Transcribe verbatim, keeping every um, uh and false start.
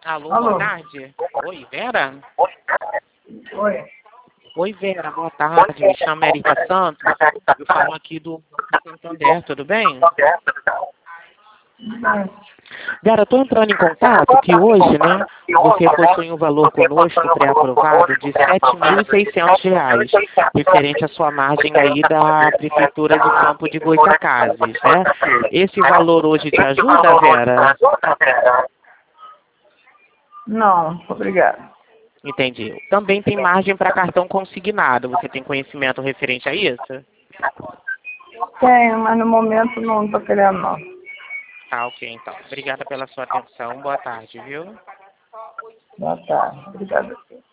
Alô, boa Alô? tarde. Oi, Vera? Oi. Oi, Vera, boa tarde. Me chamo Erika Santos. Eu falo aqui do Banco Santander, tudo bem? Vera, estou entrando em contato que hoje, né, você possui um valor conosco pré-aprovado de sete mil e seiscentos reais, referente à sua margem aí da Prefeitura de Campo de Goytacazes, né? Esse valor hoje te ajuda, Vera? Não, obrigado. Entendi. Também tem margem para cartão consignado. Você tem conhecimento referente a isso? Tenho, mas no momento não estou querendo não. Tá, ok, então. Obrigada pela sua atenção. Boa tarde, viu? Boa tarde. Obrigada.